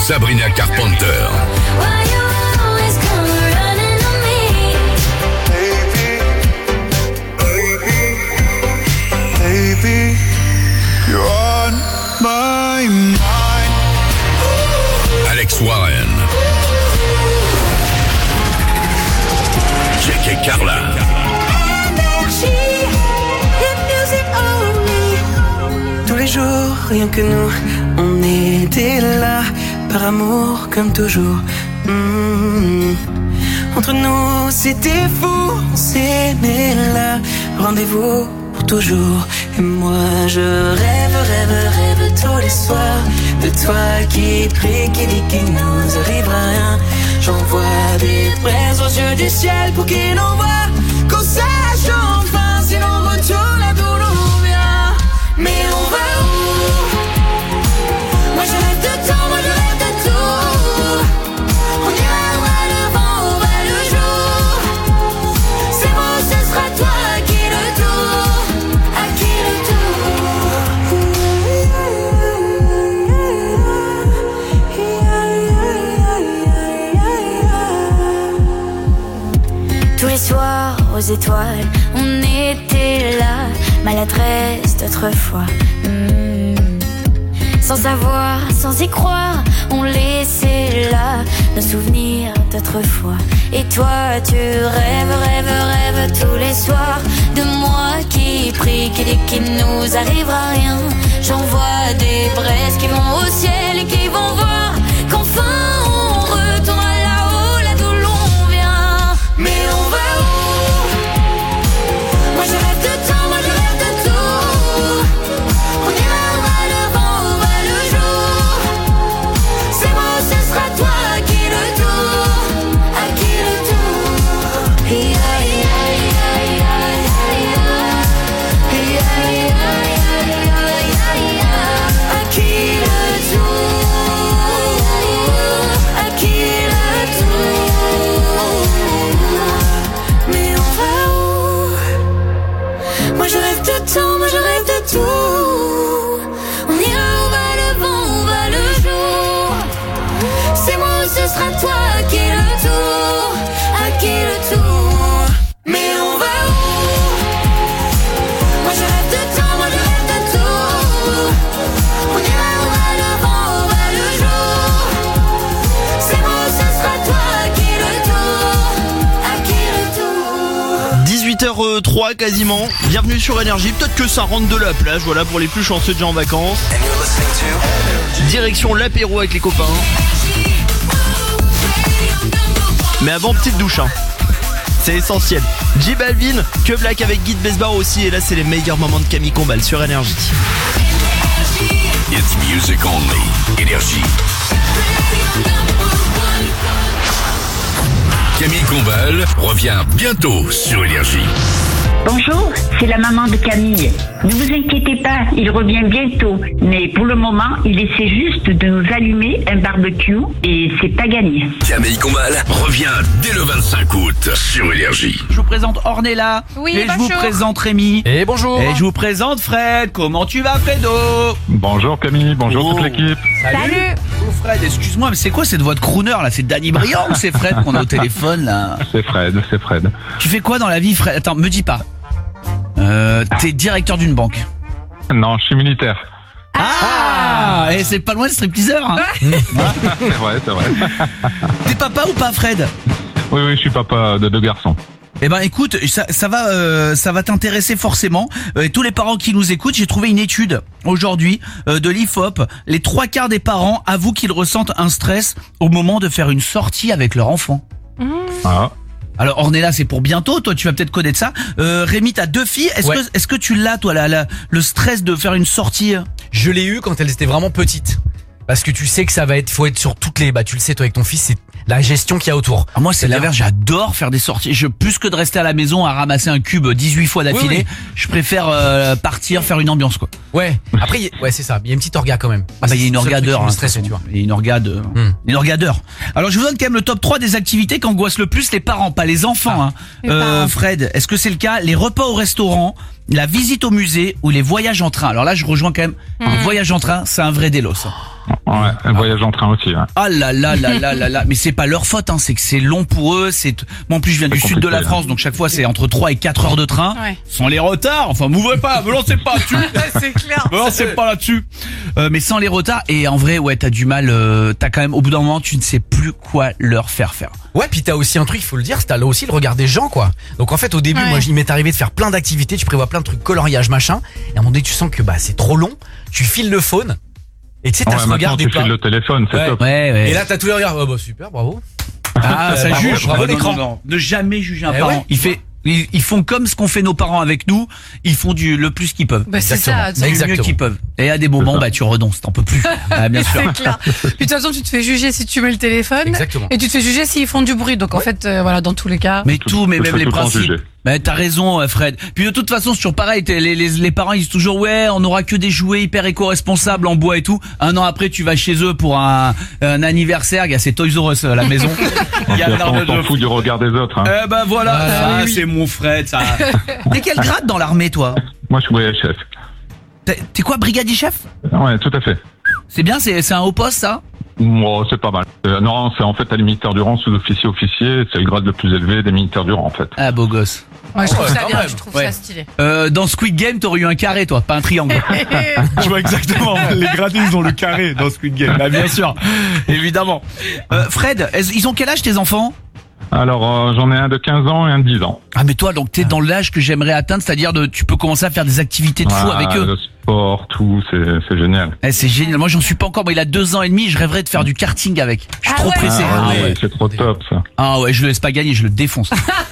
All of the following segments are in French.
Sabrina Carpenter. Baby, you're on my mind. Alex Warren. Jake et Carla. Tous les jours, rien que nous, on était là, par amour comme toujours. Entre nous, c'était fou, on s'aimait là, rendez-vous pour toujours. Et moi, je rêve tous les soirs de toi qui prie, qui dit qu'il nous arrivera rien. J'envoie des braises aux yeux du ciel pour qu'il envoie qu'on sache enfin si l'on retourne à d'où l'on vient. Mais on va où? Moi je rêve de temps, moi je rêve de tout. On ira vers le vent, vers le jour. C'est moi, ce sera toi qui le tour, à qui le tour. Tous les soirs aux étoiles, on était là, maladresse d'autrefois. Sans savoir, sans y croire, on laissait là nos souvenirs d'autrefois. Et toi tu rêves tous les soirs de moi qui prie, qui dit qu'il nous arrivera rien. J'envoie des braises qui vont au ciel et qui vont voir qu'enfin on retourne là-haut, là d'où l'on vient. Mais on va où? Moi je rêve de temps, moi je rêve de tout. On ira vers le vent, vers le jour. C'est moi, ce sera toi qui le tour, à qui le tour. À qui le tour, à qui le tour. Mais on va où? Moi je rêve de temps, moi je rêve de tout. On ira où va le vent, où va le jour. C'est moi, ce sera toi qui le tour, à qui le tour. Mais on va où? Moi je rêve de temps, moi je rêve de tout. On ira où va le vent, où va le jour. C'est moi, ce sera toi qui le tour, à qui le tour. 18h03 quasiment, bienvenue sur Énergie, peut-être que ça rentre de la plage, voilà pour les plus chanceux déjà en vacances. Direction l'apéro avec les copains. Mais avant, petite douche hein. C'est essentiel. J Balvin, Que Black avec Guy de Besbar aussi, et là c'est les meilleurs moments de Camille Combal sur Énergie. It's music only. Énergie. Camille Combal revient bientôt sur Énergie. Bonjour, c'est la maman de Camille. Ne vous inquiétez pas, il revient bientôt. Mais pour le moment, il essaie juste de nous allumer un barbecue et c'est pas gagné. Camille Combal revient dès le 25 août sur Énergie. Je vous présente Ornella. Oui, et bonjour. je vous présente Rémi. Et bonjour. Et je vous présente Fred. Comment tu vas, Fredo? Bonjour Camille, bonjour Oh. toute l'équipe. Salut. Oh Fred, excuse-moi, mais c'est quoi cette voix de crooner là? C'est Danny Briand ou c'est Fred qu'on a au téléphone là? C'est Fred. Tu fais quoi dans la vie, Fred? Attends, me dis pas. T'es directeur d'une banque. Non, je suis militaire. Ah, et c'est pas loin le stripteaseur hein. C'est vrai. T'es papa ou pas, Fred? Oui, je suis papa de 2 garçons. Eh ben écoute, ça va t'intéresser forcément. Et tous les parents qui nous écoutent, j'ai trouvé une étude aujourd'hui de l'IFOP. Les 3/4 des parents avouent qu'ils ressentent un stress au moment de faire une sortie avec leur enfant. Ah. Alors Ornella, c'est pour bientôt, toi tu vas peut-être connaître ça. Rémi, t'as 2 filles, est-ce que tu l'as toi le stress de faire une sortie? Je l'ai eu quand elles étaient vraiment petites. Parce que tu sais que faut être sur toutes les, tu le sais toi avec ton fils, c'est la gestion qu'il y a autour. Ah, moi c'est l'inverse, j'adore faire des sorties. Plus que de rester à la maison à ramasser un cube 18 fois d'affilée, Oui. je préfère partir, faire une ambiance quoi. Ouais. Après, c'est ça. Il y a une petite orga quand même. Il y a une orgadeur, stressé, tu vois. Il y a une orgadeur. Alors je vous donne quand même le top 3 des activités qui angoissent le plus les parents, pas les enfants. Les parents. Fred, est-ce que c'est le cas? Les repas au restaurant, la visite au musée ou les voyages en train? Alors là, je rejoins quand même. Un voyage en train, c'est un vrai délos. Ouais, un voyage en train aussi. Ouais. Ah là là là là là là, mais c'est pas leur faute, c'est que c'est long pour eux. Moi en plus je viens du sud de la France, donc chaque fois c'est entre 3 et 4 heures de train. Ouais. Sans les retards, enfin m'ouvrez pas, me lancez pas là-dessus. C'est clair. Me lancez pas là-dessus. Mais sans les retards, et en vrai ouais t'as du mal, t'as quand même au bout d'un moment tu ne sais plus quoi leur faire faire. Ouais, puis t'as aussi un truc, il faut le dire, t'as là aussi le regard des gens, quoi. Donc en fait, au début, Ouais. moi, il m'est arrivé de faire plein d'activités, tu prévois plein de trucs, coloriage, machin, et à un moment donné, tu sens que c'est trop long, tu files le phone, et tu sais, t'as ce regard des tu files plats. le téléphone, c'est Ouais. top. Ouais. Et là, t'as tous les regards, super, bravo. Ah ça Bravo, juge. bravo Non, l'écran. non. Ne jamais juger un Eh parent. ouais. Ils font comme ce qu'ont fait nos parents avec nous. Ils font le plus qu'ils peuvent. Bah, c'est Exactement. ça. Le Exactement. mieux qu'ils peuvent. Et à des moments, ça. tu renonces, t'en peux plus. Ah, bien sûr. C'est clair. Puis de toute façon, tu te fais juger si tu mets le téléphone. Exactement. Et tu te fais juger s'ils font du bruit. Donc en fait, voilà, dans tous les cas. Mais tout, mais tout même ça, les tout le temps principes. jugé. Mais t'as raison, Fred. Puis de toute façon, c'est toujours pareil. Les parents, ils disent toujours, ouais, on aura que des jouets hyper éco-responsables en bois et tout. Un an après, tu vas chez eux pour un anniversaire. Il y a ces Toys R Us à la maison. Il y a Puis un après, arbre on s'en de fout du regard des autres. Hein. Eh ben voilà, Ah, oui. c'est mon Fred, ça. T'es quel grade dans l'armée, toi? Moi, je suis voyage chef. T'es quoi, brigadier chef? Ouais, tout à fait. C'est bien, c'est un haut poste, ça? Moi, c'est pas mal. Non, c'est en fait à les militaires du rang, sous-officier, c'est le grade le plus élevé des militaires du rang, en fait. Ah, beau gosse. Ouais, je trouve ça quand bien. même. Je trouve Ouais. ça stylé. Dans Squid Game, t'aurais eu un carré, toi, pas un triangle. Je vois exactement. Les gradés, ils ont le carré dans Squid Game. Bah, bien sûr. Évidemment. Fred, ils ont quel âge, tes enfants? Alors, j'en ai un de 15 ans et un de 10 ans. Ah, mais toi, donc, t'es dans l'âge que j'aimerais atteindre, c'est-à-dire tu peux commencer à faire des activités de fou Ah, avec eux. le sport, tout, c'est génial. C'est génial. Moi, j'en suis pas encore. Moi, il a 2 ans et demi. Je rêverais de faire du karting avec. Je suis Ah trop ouais. pressé. Ah, Ah, ouais, c'est trop top, ça. Ah ouais, je le laisse pas gagner, je le défonce.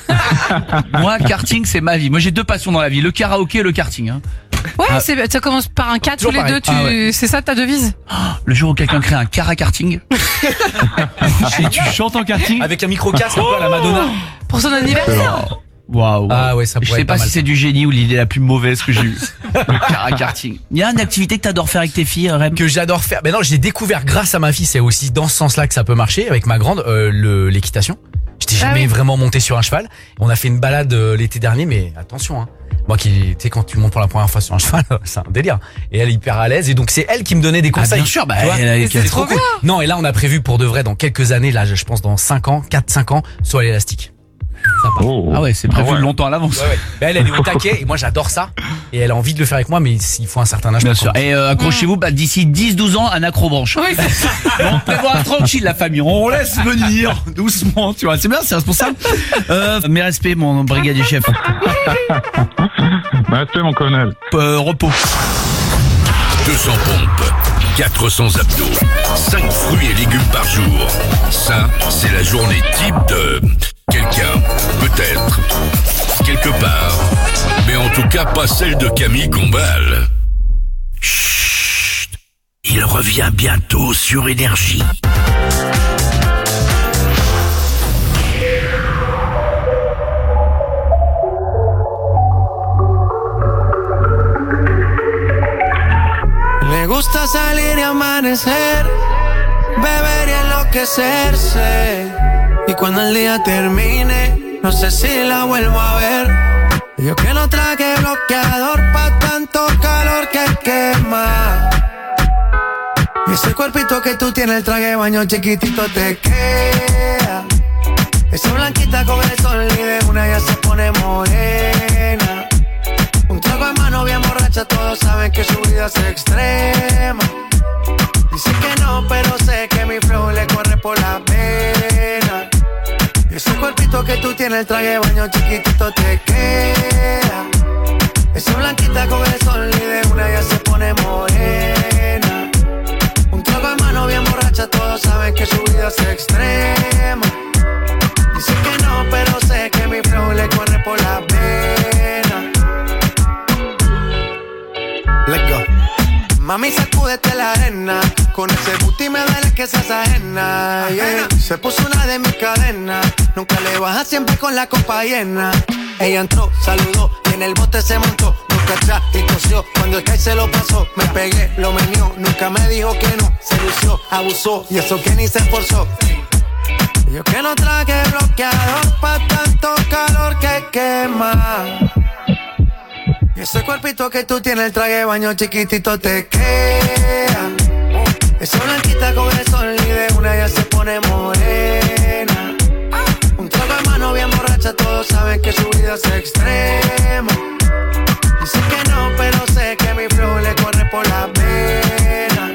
Moi, karting, c'est ma vie. Moi, j'ai 2 passions dans la vie, le karaoké et le karting. Hein. Ouais, Ah. ça commence par un 4 tous Toujours les pareil. deux. Ah ouais. C'est ça ta devise? Le jour où quelqu'un crée un karakarting, et tu chantes en karting. Avec un micro-casque un peu à la Madonna. Pour son anniversaire. Waouh. Ah ouais, ça Je pourrait sais être pas pas si mal. c'est du génie ou l'idée la plus mauvaise que j'ai eue. Le karakarting. Il y a une activité que t'adores faire avec tes filles, Rem? Que j'adore faire. Mais non, j'ai découvert grâce à ma fille, c'est aussi dans ce sens-là que ça peut marcher avec ma grande, l'équitation. J'étais jamais oui. vraiment monté sur un cheval. On a fait une balade l'été dernier, mais attention, hein. Moi tu sais, quand tu montes pour la première fois sur un cheval, c'est un délire. Et elle est hyper à l'aise, et donc c'est elle qui me donnait des Ah, conseils. bien sûr, bah, Tu vois elle a- c'est trop cool. Non, et là on a prévu pour de vrai dans quelques années, là je pense dans 5 ans, 4-5 ans, sur l'élastique. Sympa. Oh. Ah ouais, c'est prévu Ah ouais. longtemps à l'avance. Ouais, ouais. Mais elle est au taquet, et moi j'adore ça. Et elle a envie de le faire avec moi, mais il faut un certain âge. Bien pour sûr. commencer. Et accrochez-vous, d'ici 10-12 ans, un acrobranche. Oui, c'est ça. On prévoit tranquille la famille, on laisse venir doucement, tu vois, c'est bien, c'est responsable. Mes respects, mon brigadier chef. Respect, mon colonel. Repos. 200 pompes, 400 abdos, 5 fruits et légumes par jour. Ça, c'est la journée type de quelqu'un, peut-être, quelque part. Mais en tout cas, pas celle de Camille Combal. Chut, il revient bientôt sur Énergie. Le gusta salir y amanecer, beber y enloquecerse. Y cuando el día termine, no sé si la vuelvo a ver. Yo que no traje bloqueador pa' tanto calor que quema. Y ese cuerpito que tú tienes, el traje de baño chiquitito te queda. Esa blanquita con el sol y de una ya se pone morena. Un trago en mano bien borracha, todos saben que su vida es extrema. Dice que no, pero sé que mi flow le corre por la pena. Y ese cuerpito que tú tienes, el traje de baño chiquitito te queda. Esa blanquita con el sol y de una ya se pone morena. Un trago en mano bien borracha, todos saben que su vida es extrema. Dice que no, pero sé que mi flow le corre por la pena. Let's go. Mami, sacúdete la arena. Con ese booty me duele que seas ajena. Yeah. Se puso una de mis cadenas. Nunca le baja, siempre con la copa llena. Ella entró, saludó y en el bote se montó. atrás y tosió. Cuando el Kai se lo pasó, me pegué, lo menió. Nunca me dijo que no, se lució, abusó. Y eso que ni se esforzó. Yo que no traje bloqueador pa' tanto calor que quema. Y ese cuerpito que tú tienes, el traje de baño chiquitito te queda. Esa blanquita con el sol y de una ya se pone morena. Un trago de mano bien borracha, todos saben que su vida es extrema. Dice que no, pero sé que mi flow le corre por la vena.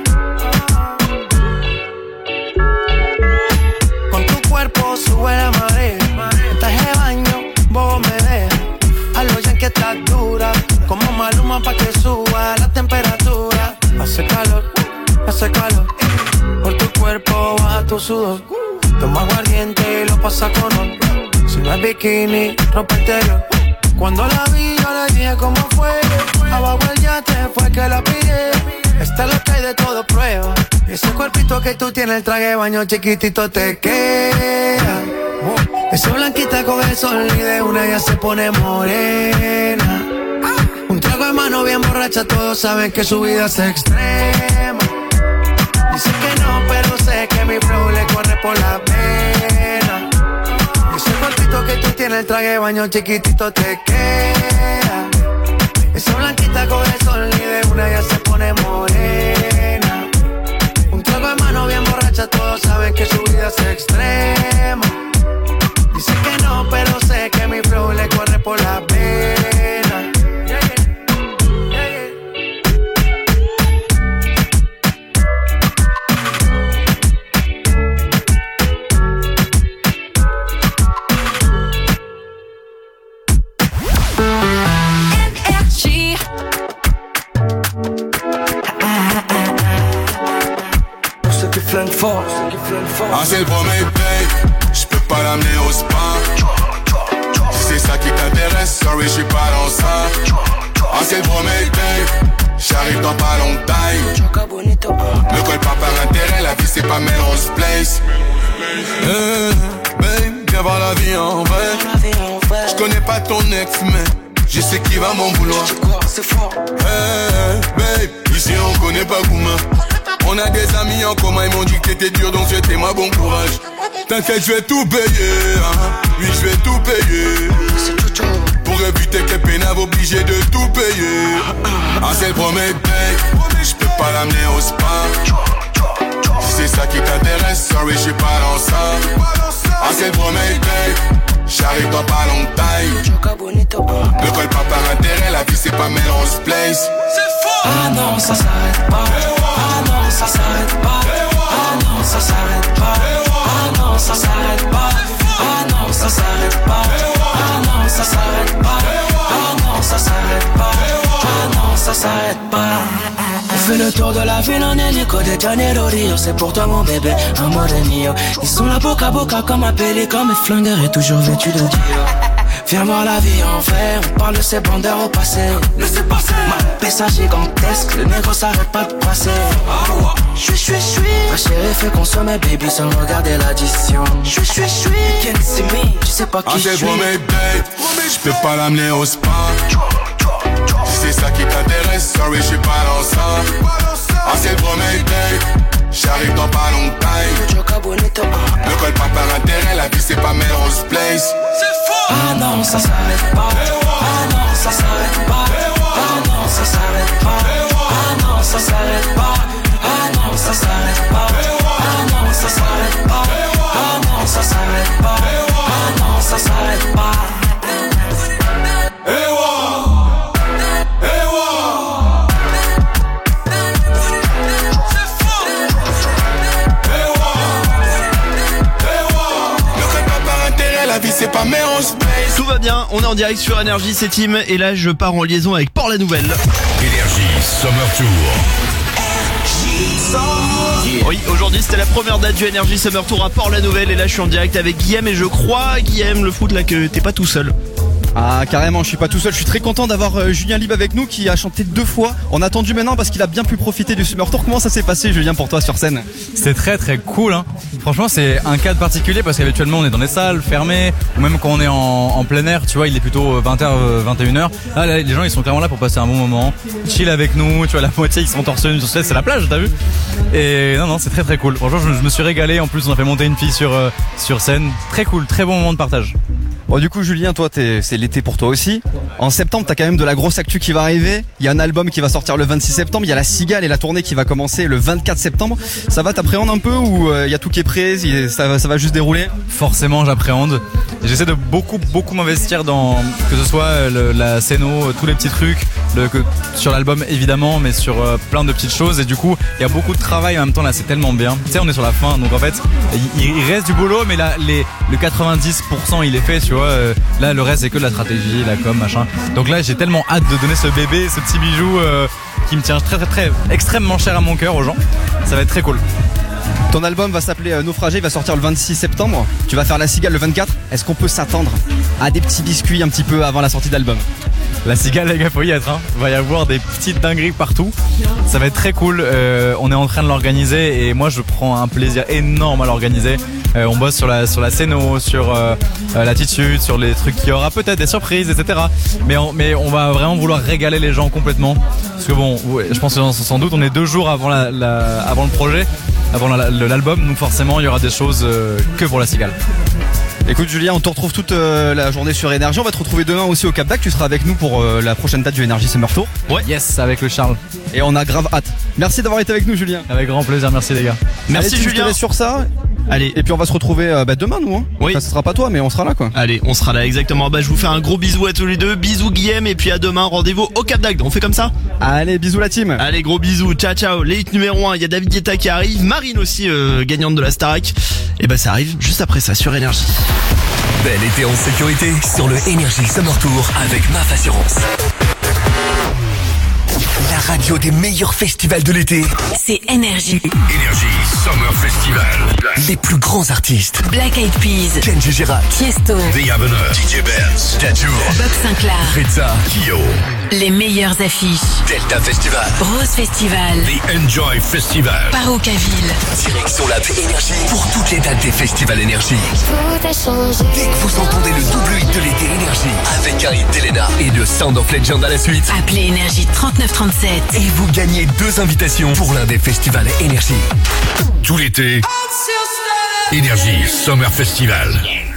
Con tu cuerpo sube la marea. En traje de baño, bobo me deja. A lo ya que estás dura, como Maluma pa' que suba la temperatura. Hace calor, por tu cuerpo baja tu sudor. Toma aguardiente y lo pasa con honor. Si no es bikini, ropa interior. Cuando la vi yo le dije cómo fue. Abajo el yate fue que la pillé. Esta es lo que hay de todo prueba. Y ese cuerpito que tú tienes, el traje de baño chiquitito te queda. Esa blanquita con el sol y de una ya se pone morena. Un trago de mano bien borracha, todos saben que su vida es extrema. Dice que no, pero sé que mi flow le corre por la vena. Y ese cuerpito que tú tienes, el traje de baño chiquitito te queda. Esa blanquita con el sol y de una ya se pone morena. Un trago de mano bien borracha, todos saben que su vida es extrema. Dice que no, pero sé que mi flow le corre por la vena. Ah, c'est le premier paye, j'peux pas l'amener au spa. Si c'est ça qui t'intéresse, sorry, j'suis pas dans ça. Ah, c'est le premier paye, j'arrive dans pas longtemps. Ne colle pas par intérêt, la vie c'est pas Melrose Place. Babe, viens voir la vie en vrai. J'connais pas ton ex, mais je sais qui va m'en vouloir. Babe, ici on connaît pas Gouma. On a des amis en commun, ils m'ont dit que t'étais dur, donc souhaitez-moi bon courage. T'inquiète, je vais tout payer, hein. Oui, je vais tout payer. Pour éviter que les pénaves obligés de tout payer. Ah, c'est le premier paye, j'peux pas l'amener au spa. Si c'est ça qui t'intéresse, sorry, j'suis pas dans ça. Ah, c'est le premier paye, j'arrive dans pas longtemps. Ne colle pas par intérêt, la vie c'est pas Melrose Place. Ah non, ça s'arrête pas. Ah non, ça s'arrête pas. Ah non, ça s'arrête pas. Ah non, ça s'arrête pas. Ah non, ça s'arrête pas. Ah non, ça s'arrête pas. Ah non, ça s'arrête pas. Ah non, ça s'arrête pas. On fait le tour de la ville en hélico de Janeiro Rio. C'est pour toi mon bébé, amore mio. Ils sont là boca à boca comme un pélican. Mes flingueurs est toujours vêtu de Dior. Viens voir la vie en vrai, on parle de ces bandeurs au passé. Laissez passer. Ma pesa gigantesque, le négro s'arrête pas de passer. Suis. Ma chérie fait consommer baby sans regarder l'addition. Suis. Can't see me, tu sais pas qui je suis. Ah, c'est pour mes bêtes, j'peux pas l'amener au spa. Si c'est ça qui t'intéresse, sorry, j'suis pas dans ça. Ah, c'est pour mes bêtes, j'arrive dans pas longtemps. Ne colle pas par intérêt, la vie c'est pas Melrose Place. Ah non, ça s'arrête pas. Ah non, ça s'arrête pas. Ah non, ça s'arrête pas. Ah non, ça s'arrête pas. Ah non, ça s'arrête pas. Ah non, ça s'arrête pas. Ah non, ça s'arrête pas. Ah non, ça s'arrête pas. C'est pas Melrose Place. Tout va bien, on est en direct sur Énergie, c'est Tim. Et là je pars en liaison avec Port-la-Nouvelle. Énergie Summer Tour. Oui, aujourd'hui c'était la première date du Énergie Summer Tour à Port-la-Nouvelle. Et là je suis en direct avec Guillaume. Et je crois, Guillaume, le foot là, que t'es pas tout seul. Ah carrément, je suis pas tout seul, je suis très content d'avoir Julien Lieb avec nous qui a chanté 2 fois. On a attendu maintenant parce qu'il a bien pu profiter du Summer Tour. Comment ça s'est passé Julien pour toi sur scène? C'est très très cool hein. Franchement c'est un cadre particulier parce qu'habituellement on est dans des salles fermées ou même quand on est en plein air, tu vois, il est plutôt 20h, 21h. Là les gens ils sont clairement là pour passer un bon moment, chill avec nous, tu vois, la moitié ils sont torse nu sur scène, c'est la plage, t'as vu? Et non c'est très très cool. Franchement je me suis régalé, en plus on a fait monter une fille sur scène. Très cool, très bon moment de partage. Bon du coup Julien, toi c'est l'été pour toi aussi. En septembre t'as quand même de la grosse actu qui va arriver. Il y a un album qui va sortir le 26 septembre. Il y a la Cigale et la tournée qui va commencer le 24 septembre. Ça va, t'appréhendes un peu ou il y a tout qui est prêt, ça va juste dérouler? Forcément j'appréhende. J'essaie de beaucoup m'investir dans que ce soit la scéno, tous les petits trucs, sur l'album évidemment, mais sur plein de petites choses. Et du coup il y a beaucoup de travail en même temps là, c'est tellement bien. Tu sais on est sur la fin donc en fait il reste du boulot, mais là le 90% il est fait, tu vois. Là le reste c'est que de la stratégie, la com, machin. Donc là j'ai tellement hâte de donner ce bébé, ce petit bijou qui me tient très très très extrêmement cher à mon cœur aux gens. Ça va être très cool. Ton album va s'appeler Naufragé, il va sortir le 26 septembre. Tu vas faire la Cigale le 24. Est-ce qu'on peut s'attendre à des petits biscuits un petit peu avant la sortie de l'album? La Cigale, les gars, faut y être, hein. Il va y avoir des petites dingueries partout. Ça va être très cool. On est en train de l'organiser et moi je prends un plaisir énorme à l'organiser. On bosse sur la scéno, sur l'attitude, sur les trucs qu'il y aura, peut-être des surprises, etc. Mais on va vraiment vouloir régaler les gens complètement. Parce que bon, je pense que sans doute on est 2 jours avant avant le projet, avant l'album, donc forcément il y aura des choses que pour la Cigale. Écoute Julien, on te retrouve toute la journée sur Énergie. On va te retrouver demain aussi au Cap d'Agde. Tu seras avec nous pour la prochaine date du Énergie Summer Tour. Ouais. Yes, avec le Charles. Et on a grave hâte. Merci d'avoir été avec nous Julien. Avec grand plaisir, merci les gars. Merci Julien. Je te laisse sur ça. Allez. Et puis on va se retrouver demain nous hein. Oui. Enfin, ce sera pas toi mais on sera là quoi. Allez, on sera là exactement. Je vous fais un gros bisou à tous les deux. Bisous Guillaume et puis à demain. Rendez-vous au Cap d'Agde. On fait comme ça? Allez, bisous la team. Allez, gros bisous. Ciao ciao. L'élite numéro 1, il y a David Guetta qui arrive, Marine aussi gagnante de la Starac. Et ça arrive juste après ça sur Énergie. Bel été en sécurité sur le Énergie Summer Tour avec MAF Assurance. La radio des meilleurs festivals de l'été, c'est Énergie. Énergie Summer Festival. Les plus grands artistes: Black Eyed Peas, Kenji Girac, Tiesto, The Avener, DJ Benz, Tattoo, Bob Sinclair, Rizza, Kyo. Les meilleures affiches: Delta Festival, Rose Festival, The Enjoy Festival, Parookaville. Direction la Énergie pour toutes les dates des festivals Énergie. Dès que vous entendez le double hit de l'été Énergie, avec un hit d'Elena et de Sound of Legend à la suite, appelez Énergie 3937 et vous gagnez 2 invitations pour l'un des festivals Énergie. Tout l'été, Énergie Summer Festival.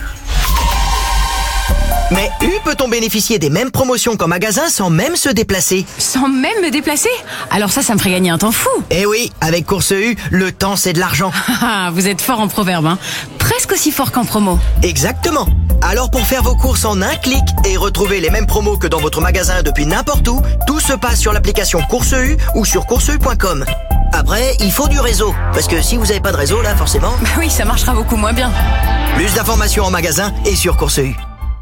Mais peut-on bénéficier des mêmes promotions qu'en magasin sans même se déplacer? Sans même me déplacer? Alors ça me ferait gagner un temps fou. Eh oui, avec Course U, le temps c'est de l'argent. Vous êtes fort en proverbe, hein. Presque aussi fort qu'en promo. Exactement. Alors pour faire vos courses en un clic et retrouver les mêmes promos que dans votre magasin depuis n'importe où, tout se passe sur l'application Course U ou sur courseu.com. Après, il faut du réseau, parce que si vous n'avez pas de réseau là, forcément... oui, ça marchera beaucoup moins bien. Plus d'informations en magasin et sur Course U.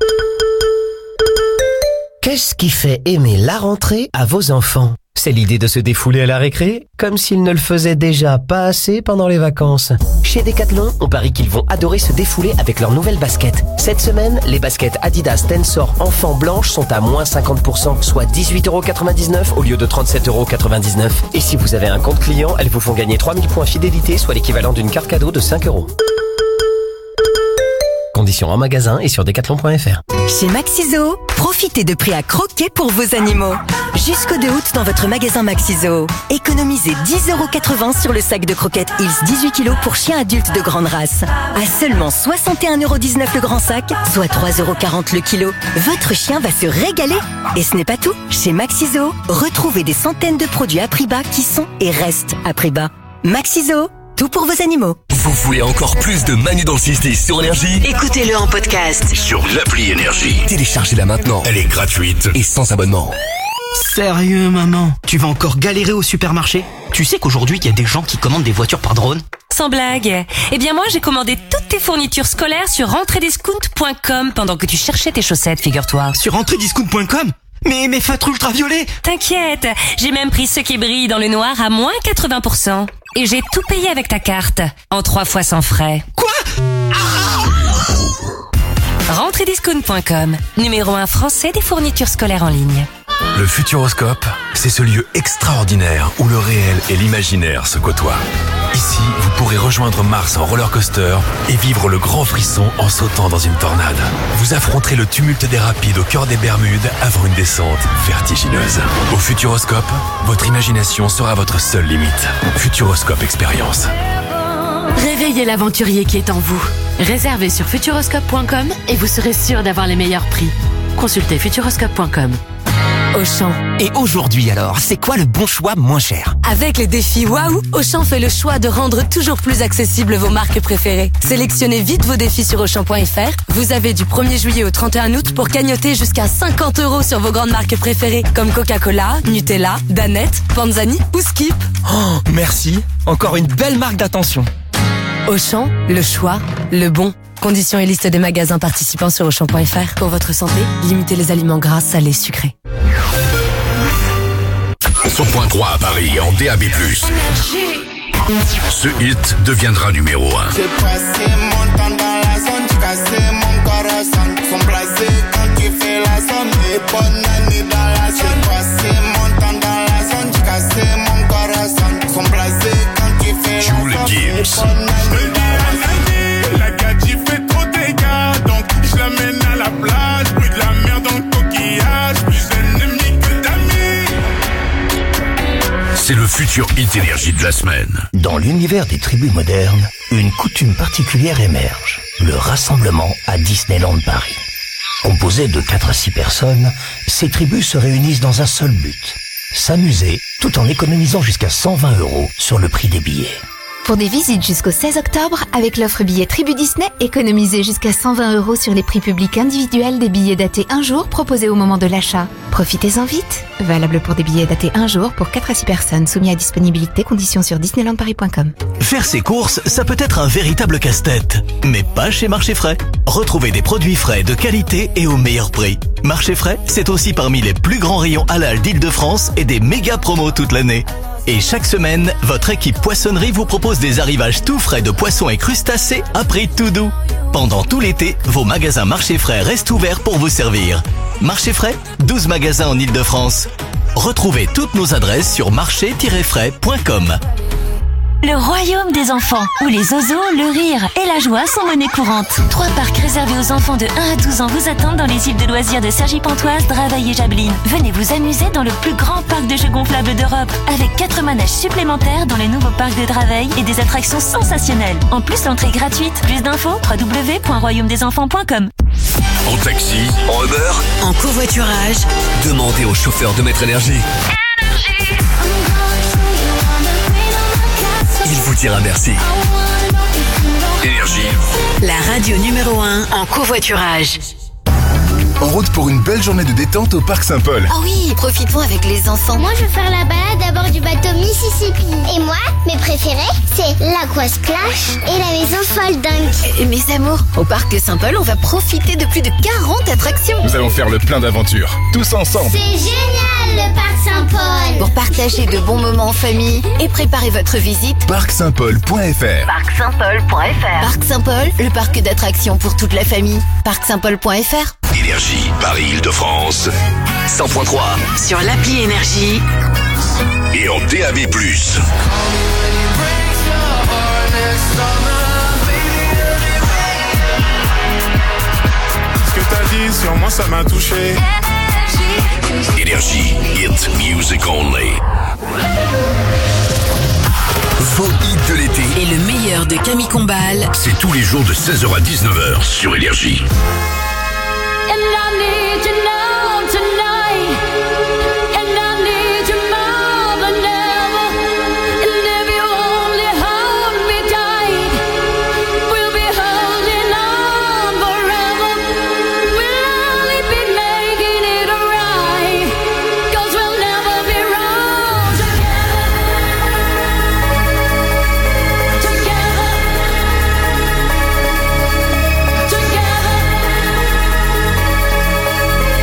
Qu'est-ce qui fait aimer la rentrée à vos enfants? C'est l'idée de se défouler à la récré, comme s'ils ne le faisaient déjà pas assez pendant les vacances. Chez Decathlon, on parie qu'ils vont adorer se défouler avec leurs nouvelles baskets. Cette semaine, les baskets Adidas Tensor enfants blanches sont à moins 50%, soit 18,99€ au lieu de 37,99€. Et si vous avez un compte client, elles vous font gagner 3000 points fidélité, soit l'équivalent d'une carte cadeau de 5€. Conditions en magasin et sur decathlon.fr. Chez Maxiso, profitez de prix à croquer pour vos animaux. Jusqu'au 2 août dans votre magasin Maxiso. Économisez 10,80€ sur le sac de croquettes Hills 18 kg pour chiens adultes de grande race. À seulement 61,19€ le grand sac, soit 3,40€ le kilo. Votre chien va se régaler. Et ce n'est pas tout. Chez Maxiso, retrouvez des centaines de produits à prix bas qui sont et restent à prix bas. Maxiso, tout pour vos animaux. Vous voulez encore plus de Manu dans le 6-10 sur Énergie? Écoutez-le en podcast Sur l'appli Énergie. Téléchargez-la maintenant. Elle est gratuite et sans abonnement. Sérieux maman, tu vas encore galérer au supermarché? Tu sais qu'aujourd'hui il y a des gens qui commandent des voitures par drone? Sans blague. Eh bien moi j'ai commandé toutes tes fournitures scolaires sur rentrediscount.com pendant que tu cherchais tes chaussettes, figure-toi. Sur rentrediscount.com? Mais mes feutres ultraviolets! T'inquiète, j'ai même pris ceux qui brillent dans le noir à moins 80%. Et j'ai tout payé avec ta carte, en 3 fois sans frais. Quoi? Rentrediscount.com, numéro 1 français des fournitures scolaires en ligne. Le Futuroscope, c'est ce lieu extraordinaire où le réel et l'imaginaire se côtoient. Ici, vous pourrez rejoindre Mars en roller coaster et vivre le grand frisson en sautant dans une tornade. Vous affronterez le tumulte des rapides au cœur des Bermudes avant une descente vertigineuse. Au Futuroscope, votre imagination sera votre seule limite. Futuroscope Expérience. Réveillez l'aventurier qui est en vous. Réservez sur futuroscope.com et vous serez sûr d'avoir les meilleurs prix. Consultez futuroscope.com. Auchan. Et aujourd'hui alors, c'est quoi le bon choix moins cher? Avec les défis Waouh, Auchan fait le choix de rendre toujours plus accessibles vos marques préférées. Sélectionnez vite vos défis sur Auchan.fr. Vous avez du 1er juillet au 31 août pour cagnotter jusqu'à 50 € sur vos grandes marques préférées comme Coca-Cola, Nutella, Danette, Panzani ou Skip. Oh, merci. Encore une belle marque d'attention. Auchan, le choix, le bon. Conditions et liste des magasins participants sur Auchan.fr. Pour votre santé, limitez les aliments gras, salés, sucrés. 100.3 à Paris en DAB+. Ce hit deviendra numéro 1. J'ai passé mon temps dans la zone, j'ai cassé mon corazon. Sont blasés quand tu fais la somme, et bonne année dans la zone. J'ai passé mon temps dans la zone, j'ai cassé mon corazon. Sont blasés quand tu fais la somme, et bonne année dans la zone. La gadji fait trop de dégâts, donc je l'amène à la plage. Plus de la merde dans le coquillage, plus d'ennemis que d'amis. C'est le futur hit énergie de la semaine. Dans l'univers des tribus modernes, une coutume particulière émerge. Le rassemblement à Disneyland Paris. Composé de 4 à 6 personnes, ces tribus se réunissent dans un seul but. S'amuser tout en économisant jusqu'à 120 € sur le prix des billets. Pour des visites jusqu'au 16 octobre, avec l'offre billet Tribu Disney, économisez jusqu'à 120 € sur les prix publics individuels des billets datés un jour proposés au moment de l'achat. Profitez-en vite. Valable pour des billets datés un jour pour 4 à 6 personnes, soumis à disponibilité, conditions sur disneylandparis.com. Faire ses courses, ça peut être un véritable casse-tête. Mais pas chez Marché Frais. Retrouvez des produits frais de qualité et au meilleur prix. Marché Frais, c'est aussi parmi les plus grands rayons halal d'Île-de-France et des méga promos toute l'année. Et chaque semaine, votre équipe poissonnerie vous propose des arrivages tout frais de poissons et crustacés à prix tout doux. Pendant tout l'été, vos magasins Marché Frais restent ouverts pour vous servir. Marché Frais, 12 magasins en Île-de-France. Retrouvez toutes nos adresses sur marché-frais.com. Le royaume des enfants, où les zozos, le rire et la joie sont monnaie courante. 3 parcs réservés aux enfants de 1 à 12 ans vous attendent dans les îles de loisirs de Cergy-Pontoise, Draveil et Jabeline. Venez vous amuser dans le plus grand parc de jeux gonflables d'Europe, avec 4 manèges supplémentaires dans les nouveaux parcs de Draveil et des attractions sensationnelles. En plus, l'entrée est gratuite. Plus d'infos, www.royaumedesenfants.com. En taxi, En Uber, En covoiturage, demandez au chauffeur de Maître Énergie. Il vous dira merci. Énergie. la radio numéro 1 en covoiturage. En route pour une belle journée de détente au Parc Saint-Paul. Oh oui, profitons avec les enfants. Moi, je veux faire la balade à bord du bateau Mississippi. Et moi, mes préférés, c'est l'Aqua Splash et la maison Fold Dunk. Mes amours, au parc Saint-Paul, on va profiter de plus de 40 attractions. Nous allons faire le plein d'aventures, tous ensemble. C'est génial, le Parc Saint-Paul. Pour partager de bons moments en famille et préparer votre visite, parcsaintpaul.fr. parcsaintpaul.fr. Parc Saint-Paul, le parc d'attractions pour toute la famille. Parcsaintpaul.fr. Énergie, Paris-Île-de-France. 100.3. Sur l'appli Énergie. Et en DAB+. Ce que t'as dit sur moi, ça m'a touché. Énergie, hit music only. Vos hits de l'été. Et le meilleur de Camille Combal. C'est tous les jours de 16h à 19h sur Énergie. And I need you now tonight, and I need you more than ever. And if you only hold me tight, we'll be holding on forever. We'll only be making it right, 'cause we'll never be wrong together. Together.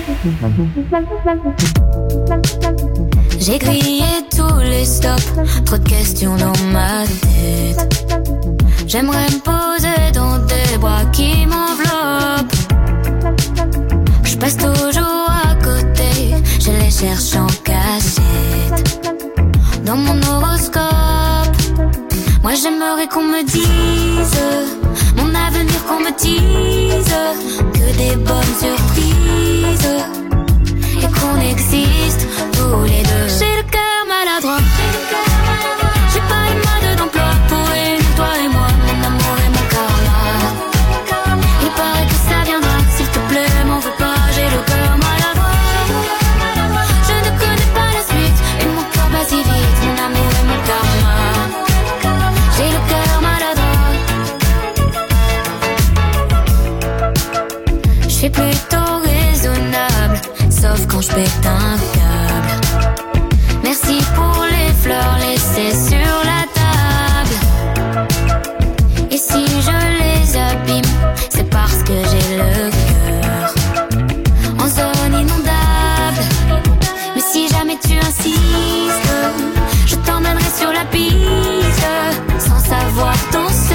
J'ai grillé tous les stops, trop de questions dans ma tête. J'aimerais me poser dans des bras qui m'enveloppent. Je passe toujours à côté, je les cherche en cachette. Dans mon horoscope, moi j'aimerais qu'on me dise mon avenir, qu'on me dise que des bonnes surprises et qu'on existe tous les deux. J'ai le cœur maladroit, j'ai pas une mode d'emploi pour une, toi et moi, mon amour et mon karma. Il paraît que ça viendra, s'il te plaît, m'en veux pas, j'ai le cœur maladroit. Je ne connais pas la suite et mon cœur bat si vite, mon amour et mon karma. J'ai le cœur maladroit. Je suis plutôt raisonnable, sauf quand je pète un câble. Merci pour les fleurs laissées sur la table. Et si je les abîme, c'est parce que j'ai le cœur en zone inondable. Mais si jamais tu insistes, je t'emmènerai sur la piste sans savoir danser.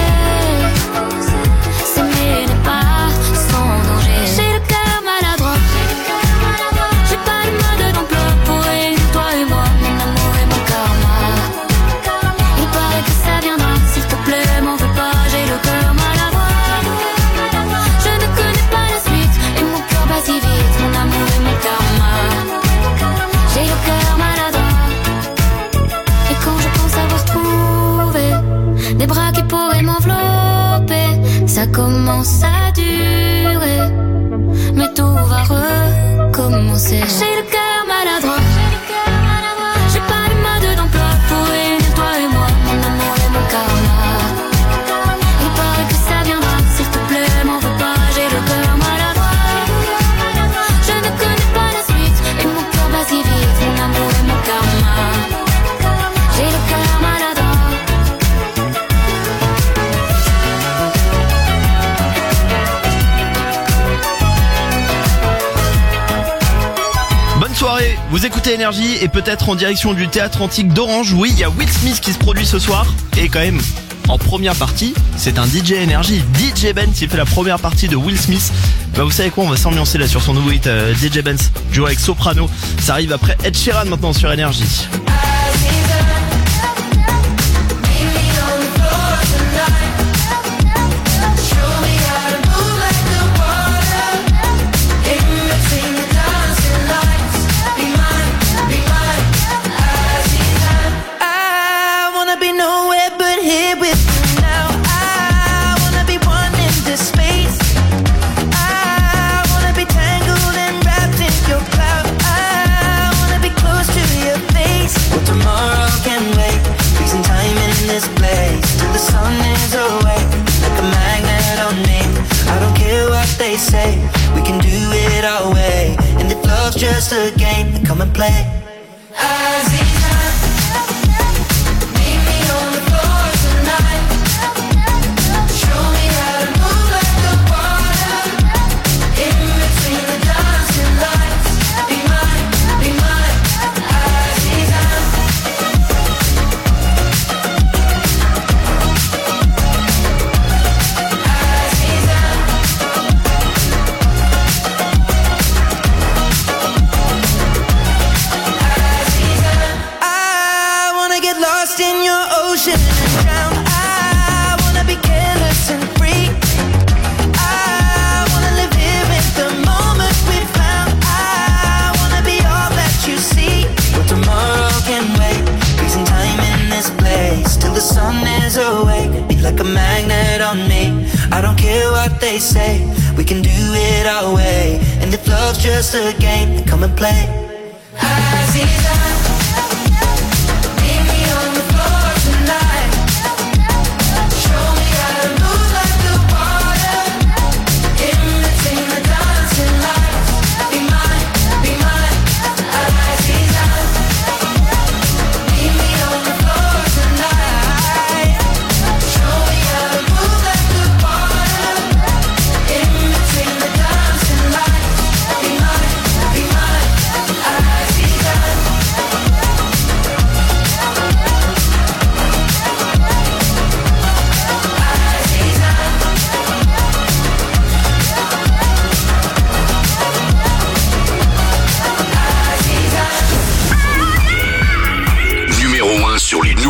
S'aimer n'est pas sans danger. J'ai le cœur maladroit, j'ai pas de mode d'emploi pour une, toi et moi, mon amour et mon karma. Il paraît que ça viendra, s'il te plaît, m'en veux pas, j'ai le cœur maladroit. Je ne connais pas la suite et mon cœur bat si vite, mon amour et mon karma. J'ai le cœur maladroit. Et quand je pense avoir trouvé des bras qui pourraient m'envelopper, ça commence à durer, mais tout va recommencer. J'ai le cœur maladroit, j'ai pas de mode d'emploi pour une, toi et moi, mon amour et mon karma. Il paraît que ça viendra, s'il te plaît, m'en veux pas, j'ai le cœur maladroit. Je ne connais pas la suite et mon cœur bat si vite, mon amour et mon karma. J'ai le cœur maladroit. Bonne soirée, vous écoutez Énergie et peut-être en direction du Théâtre Antique d'Orange. Oui, il y a Will Smith qui se produit ce soir. Et quand même, en première partie, c'est un DJ Énergie. DJ Benz, il fait la première partie de Will Smith. Bah vous savez quoi, on va s'ambiancer là sur son nouveau hit DJ Benz, duo avec Soprano. Ça arrive après Ed Sheeran maintenant sur Énergie. Say we can do it our way, and if love's just a game, then come and play. They say we can do it our way, and if love's just a game, then come and play.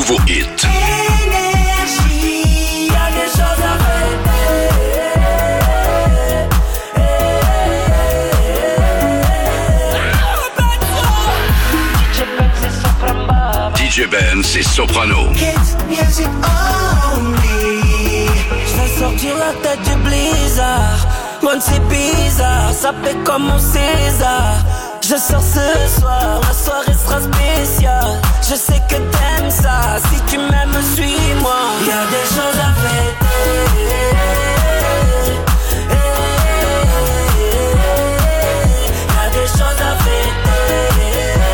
nouveaux hits. Énergie, y'a des choses à DJ Benz et Soprano. Kids music only. J'vais sortir la tête du blizzard. Moi c'est bizarre, ça fait comme mon César. Je sors ce soir, la soirée sera spéciale. Je sais que t'aimes ça, si tu m'aimes suis-moi. Y'a des choses à fêter. Y'a des choses à fêter.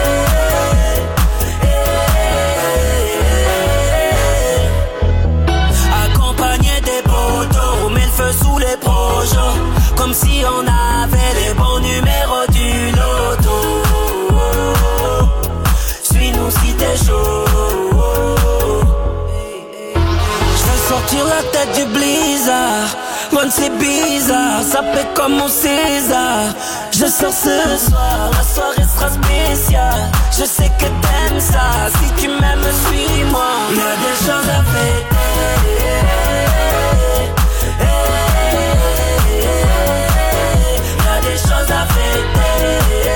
Accompagné des poteaux, on met le feu sous les projets. Comme si on avait les bons numéros du loto. Suis-nous si t'es chaud. J'vais sortir la tête du blizzard. Moi c'est bizarre, ça fait comme mon César. Je sors ce soir, la soirée sera spéciale. Je sais que t'aimes ça, si tu m'aimes suis-moi. Y'a des choses à fêter. Y'a des choses à fêter.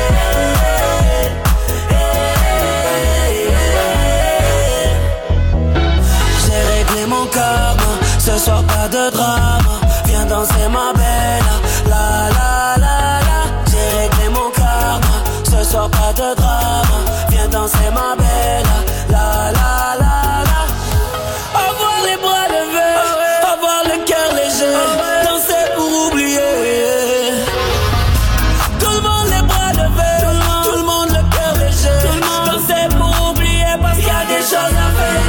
J'ai réglé mon karma, ce soir pas de drame. Viens danser ma belle, la la la la. J'ai réglé mon karma, ce soir pas de drame. Viens danser ma belle, la la la la. Avoir les bras levés, avoir le cœur léger, danser pour oublier. Tout le monde les bras levés, tout le monde le cœur léger, danser pour oublier parce qu'il y a des choses à faire.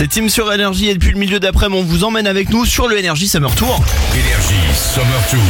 C'est Tim sur Énergie et depuis le milieu d'après-midi, on vous emmène avec nous sur le Énergie Summer Tour. Énergie Summer Tour.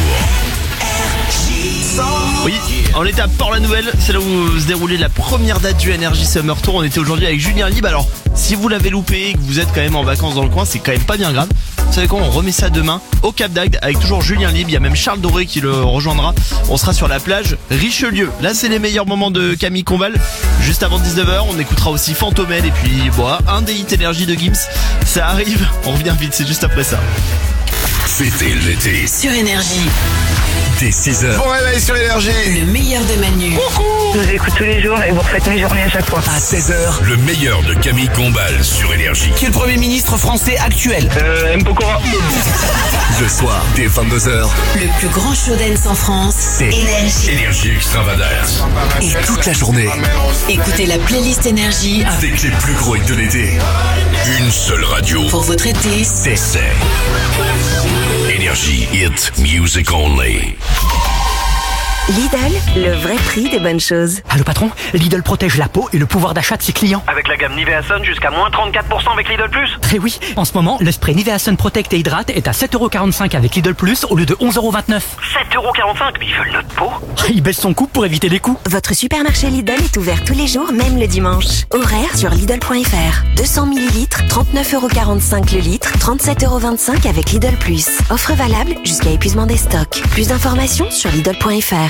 Oui, on était à Port-la-Nouvelle, c'est là où se déroulait la première date du Énergie Summer Tour. On était aujourd'hui avec Julien Libre. Alors, si vous l'avez loupé et que vous êtes quand même en vacances dans le coin, c'est quand même pas bien grave. Vous savez quoi, on remet ça demain au Cap d'Agde avec toujours Julien Libre. Il y a même Charles Doré qui le rejoindra. On sera sur la plage Richelieu. Là, c'est les meilleurs moments de Camille Combal. Juste avant 19h, on écoutera aussi Fantomel et puis un des hits Énergie de Gims. Ça arrive, on revient vite, c'est juste après ça. Fêtez l'été Sur Énergie. dès 6h. Bon réveil sur Énergie. Le meilleur de Manu. Je vous écoute tous les jours et vous refaites mes journées à chaque fois. À 16h, le meilleur de Camille Combal sur Énergie. Qui est le Premier ministre français actuel? M. Pokora. Le soir, dès 22h, Le plus grand show dance en France. c'est Énergie. Énergie Extravagance. Et toute la journée. Écoutez la playlist Énergie Avec les plus gros hits de l'été. Une seule radio. pour votre été. C'est Énergie Hit Music Only. Lidl, le vrai prix des bonnes choses. Allô patron, Lidl protège la peau et le pouvoir d'achat de ses clients. Avec la gamme Nivea Sun jusqu'à moins 34% avec Lidl Plus. Eh oui, en ce moment, le spray Nivea Sun Protect et Hydrate est à 7,45€ avec Lidl Plus au lieu de 11,29€. 7,45€, mais ils veulent notre peau. Il baisse son coût pour éviter les coûts. Votre supermarché Lidl est ouvert tous les jours, même le dimanche. Horaire sur Lidl.fr. 200 ml, 39,45€ le litre, 37,25€ avec Lidl Plus. Offre valable jusqu'à épuisement des stocks. Plus d'informations sur Lidl.fr.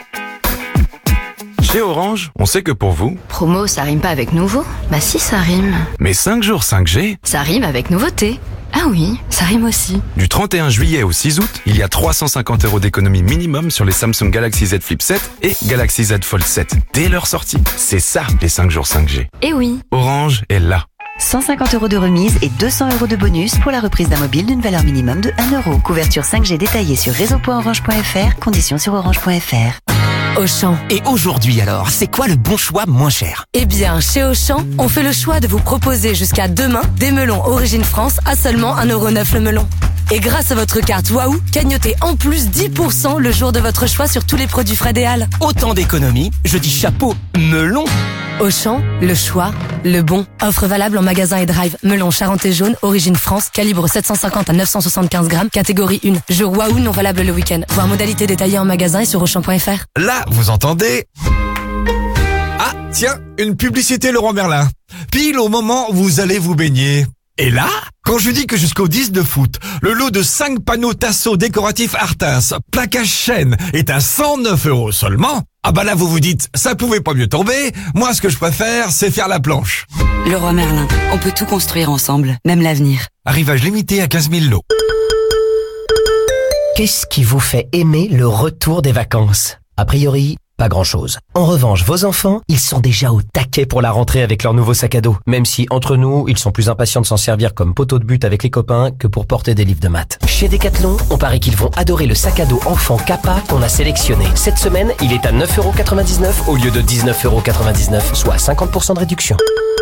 Chez Orange, on sait que pour vous, Promo, ça rime pas avec nouveau? Bah si, ça rime. mais 5 jours 5G, Ça rime avec nouveauté. Ah oui, ça rime aussi. du 31 juillet au 6 août, il y a 350€ d'économie minimum sur les Samsung Galaxy Z Flip 7 et Galaxy Z Fold 7 dès leur sortie. C'est ça, les 5 jours 5G. Eh oui. Orange est là. 150€ de remise et 200€ de bonus pour la reprise d'un mobile d'une valeur minimum de 1€. Couverture 5G détaillée sur réseau.orange.fr, conditions sur orange.fr. Auchan. Et aujourd'hui alors, c'est quoi le bon choix moins cher? Eh bien, chez Auchan, on fait le choix de vous proposer jusqu'à demain des melons Origine France à seulement 1,9€ le melon. Et grâce à votre carte Waouh, cagnotez en plus 10% le jour de votre choix sur tous les produits frais des Halles. Autant d'économies, je dis chapeau, melon. Auchan, le choix, le bon. Offre valable en magasin et drive. Melon Charentais jaune, Origine France, calibre 750 à 975 grammes, catégorie 1. Jour Waouh non valable le week-end. Voir modalité détaillée en magasin et sur Auchan.fr. Là, vous entendez? Ah, tiens, une publicité Leroy Merlin. Pile au moment où vous allez vous baigner. Et là, quand je dis que jusqu'au 10 de foot, le lot de 5 panneaux Tasso décoratifs Artins, plaquage chêne, est à 109€ seulement, ah bah là vous vous dites, ça pouvait pas mieux tomber, moi ce que je préfère, c'est faire la planche. Leroy Merlin, on peut tout construire ensemble, même l'avenir. Arrivage limité à 15 000 lots. Qu'est-ce qui vous fait aimer le retour des vacances? A priori, pas grand-chose. En revanche, vos enfants, ils sont déjà au taquet pour la rentrée avec leur nouveau sac à dos. Même si, entre nous, ils sont plus impatients de s'en servir comme poteau de but avec les copains que pour porter des livres de maths. Chez Decathlon, on parie qu'ils vont adorer le sac à dos enfant Kappa qu'on a sélectionné. Cette semaine, il est à 9,99€ au lieu de 19,99€, soit 50% de réduction.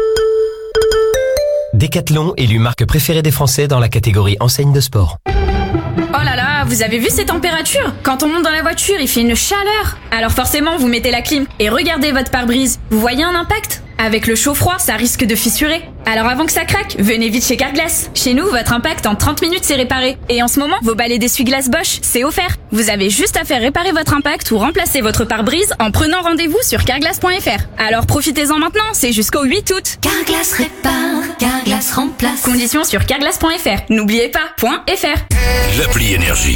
Decathlon, élu marque préférée des Français dans la catégorie enseigne de sport. Oh là là, vous avez vu ces températures? Quand on monte dans la voiture, il fait une chaleur. Alors forcément, vous mettez la clim et regardez votre pare-brise. Vous voyez un impact? Avec le chaud-froid, ça risque de fissurer. Alors avant que ça craque, venez vite chez Carglass. Chez nous, votre impact en 30 minutes c'est réparé. Et en ce moment, vos balais d'essuie-glace Bosch, c'est offert. Vous avez juste à faire réparer votre impact ou remplacer votre pare-brise en prenant rendez-vous sur carglass.fr. Alors profitez-en maintenant, c'est jusqu'au 8 août. Carglass répare, Carglass remplace. Conditions sur carglass.fr. N'oubliez pas, .fr. L'appli Énergie.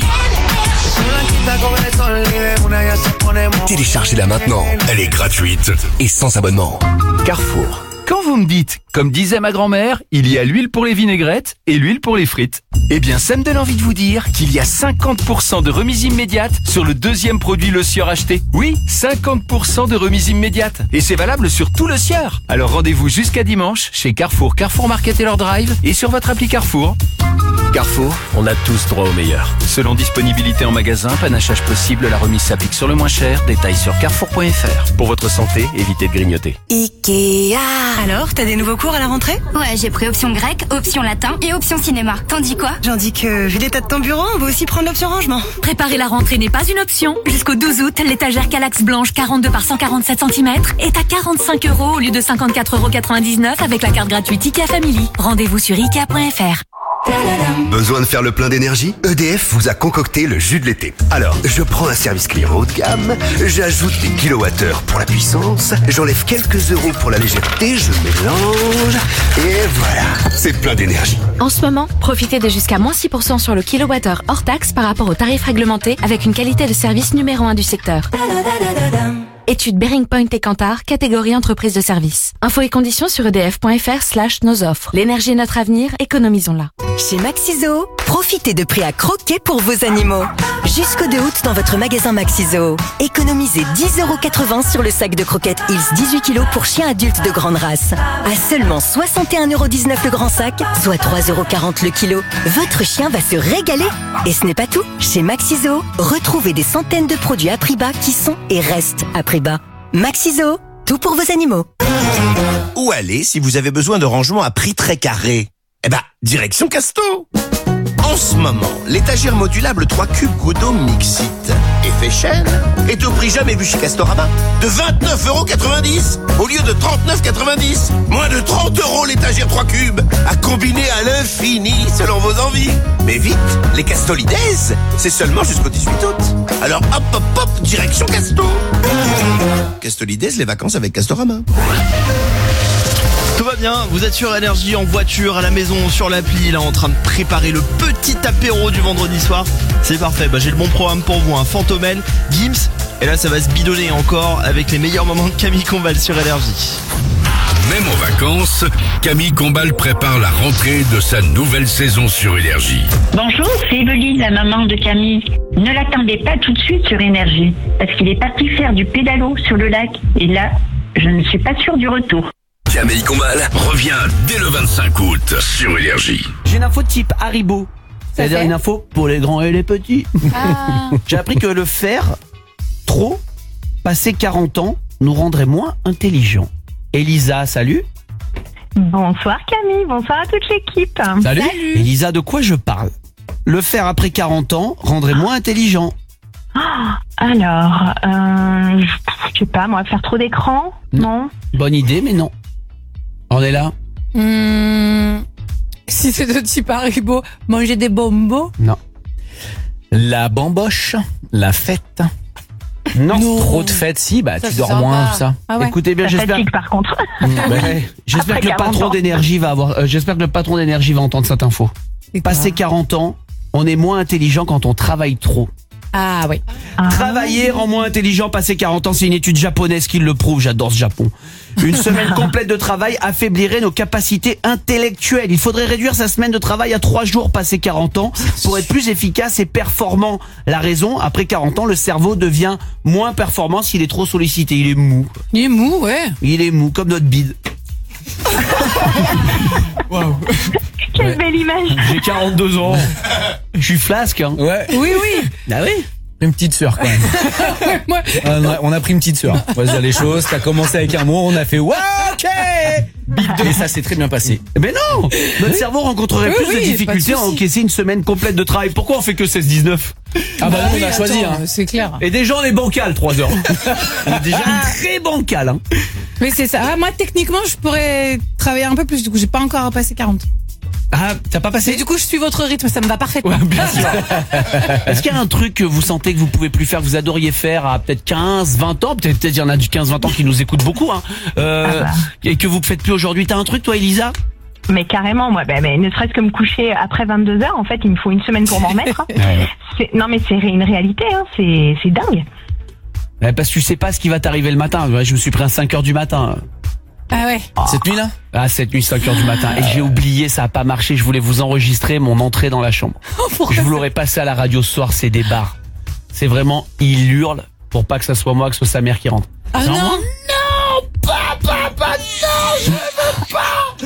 Téléchargez-la maintenant. Elle est gratuite et sans abonnement. Carrefour. Quand vous me dites, comme disait ma grand-mère, il y a l'huile pour les vinaigrettes et l'huile pour les frites. Eh bien, ça me donne envie de vous dire qu'il y a 50% de remise immédiate sur le deuxième produit Le Sieur acheté. Oui, 50% de remise immédiate. Et c'est valable sur tout Le Sieur. Alors rendez-vous jusqu'à dimanche chez Carrefour, Carrefour Market et leur Drive et sur votre appli Carrefour. Carrefour, on a tous droit au meilleur. Selon disponibilité en magasin, panachage possible, la remise s'applique sur le moins cher. Détails sur carrefour.fr. Pour votre santé, évitez de grignoter. Ikea. Alors, t'as des nouveaux cours à la rentrée? Ouais, j'ai pris option grec, option latin et option cinéma. T'en dis quoi? J'en dis que, vu l'état de ton bureau, on va aussi prendre l'option rangement. Préparer la rentrée n'est pas une option. Jusqu'au 12 août, l'étagère Calax blanche 42 par 147 cm est à 45 € au lieu de 54,99 € avec la carte gratuite IKEA Family. Rendez-vous sur Ikea.fr. Besoin de faire le plein d'énergie? EDF vous a concocté le jus de l'été. Alors, je prends un service client haut de gamme, j'ajoute des kilowattheures pour la puissance, j'enlève quelques euros pour la légèreté, je mélange, et voilà, c'est plein d'énergie. En ce moment, profitez de jusqu'à moins 6% sur le kilowattheure hors taxe par rapport au tarif réglementé avec une qualité de service numéro 1 du secteur. Étude Bearing Point et Kantar, catégorie entreprise de service. Infos et conditions sur edf.fr/nos offres. L'énergie est notre avenir, économisons-la. Chez Maxiso, profitez de prix à croquer pour vos animaux. Jusqu'au 2 août dans votre magasin Maxiso. Économisez 10,80 € sur le sac de croquettes Hills 18 kg pour chiens adultes de grande race. À seulement 61,19 € le grand sac, soit 3,40 € le kilo. Votre chien va se régaler. Et ce n'est pas tout. Chez Maxiso, retrouvez des centaines de produits à prix bas qui sont et restent à prix bas. Maxiso, tout pour vos animaux. Où aller si vous avez besoin de rangement à prix très carré? Eh ben, direction Casto. En ce moment, l'étagère modulable 3 cubes Godot Mixit effet chaîne est au prix jamais vu chez Castorama de 29,90 € au lieu de 39,90 €. Moins de 30 € l'étagère 3 cubes à combiner à l'infini selon vos envies. Mais vite, les Castolides, c'est seulement jusqu'au 18 août. Alors hop hop hop, direction Casto. Castolides, les vacances avec Castorama. Tout va bien, vous êtes sur Énergie, en voiture, à la maison, sur l'appli, là en train de préparer le petit apéro du vendredi soir. C'est parfait, j'ai le bon programme pour vous, Fantomel, Gims, et là ça va se bidonner encore avec les meilleurs moments de Camille Combal sur Énergie. Même en vacances, Camille Combal prépare la rentrée de sa nouvelle saison sur Énergie. Bonjour, c'est Evelyne, la maman de Camille. Ne l'attendez pas tout de suite sur Énergie, parce qu'il est parti faire du pédalo sur le lac, et là, je ne suis pas sûre du retour. Camille Combal revient dès le 25 août sur Énergie. J'ai une info type Haribo. C'est-à-dire une info pour les grands et les petits. Ah. J'ai appris que le fer, trop, passé 40 ans, nous rendrait moins intelligents. Elisa, salut. Bonsoir Camille, bonsoir à toute l'équipe. Salut. Elisa, de quoi je parle? Le fer après 40 ans rendrait moins intelligent. Alors, je sais pas, moi, faire trop d'écran, non. Bonne idée, mais non. On est là. Si c'est de type Haribo, manger des bonbons? Non. La bamboche, la fête. Non, trop de fêtes, si, ça, tu dors moins, tout ça. Ah ouais. Écoutez bien, j'espère. Fatigue, par contre. J'espère que le patron d'énergie va avoir, j'espère que le patron d'énergie va entendre cette info. Passé 40 ans, on est moins intelligent quand on travaille trop. Ah oui. Travailler rend moins intelligent passé 40 ans, c'est une étude japonaise qui le prouve, j'adore ce Japon. Une semaine complète de travail affaiblirait nos capacités intellectuelles. Il faudrait réduire sa semaine de travail à 3 jours passé 40 ans pour être plus efficace et performant. La raison, après 40 ans, le cerveau devient moins performant s'il est trop sollicité. Il est mou. Il est mou, ouais. Il est mou, comme notre bide. Wow. Quelle belle image. J'ai 42 ans. Je suis flasque, hein. Ouais. Oui, oui. Ah oui. Une petite sœur quand même. On a pris une petite sœur. On va se dire les choses. T'as commencé avec un mot, on a fait ouais, ok. Et ça s'est très bien passé. Mais non, notre cerveau rencontrerait plus de difficultés à encaisser une semaine complète de travail. Pourquoi on fait que 16-19? Ah bah nous on a choisi. C'est clair. Et déjà on est bancal 3 heures. On est déjà très bancal. Hein. Mais c'est ça. Ah, moi techniquement je pourrais travailler un peu plus. Du coup j'ai pas encore passé 40. Ah, t'as pas passé? Et du coup, je suis votre rythme, ça me va parfaitement. Ouais, bien sûr. Est-ce qu'il y a un truc que vous sentez que vous pouvez plus faire, que vous adoriez faire à peut-être 15, 20 ans? Peut-être il y en a du 15, 20 ans qui nous écoutent beaucoup, hein. Et que vous faites plus aujourd'hui. T'as un truc, toi, Elisa? Mais carrément, moi, mais ne serait-ce que me coucher après 22 heures, en fait, il me faut une semaine pour m'en remettre. Hein. Non, mais c'est une réalité, hein. C'est dingue. Parce que tu sais pas ce qui va t'arriver le matin. Je me suis pris à 5 heures du matin. Ah ouais. Cette nuit là? Ah, cette nuit 5 heures du matin. Et j'ai oublié, ça a pas marché. Je voulais vous enregistrer mon entrée dans la chambre. Je vous l'aurais passé à la radio ce soir, c'est des barres. C'est vraiment, il hurle pour pas que ça soit moi, que ce soit sa mère qui rentre. Ah non, non, papa, non, je veux pas.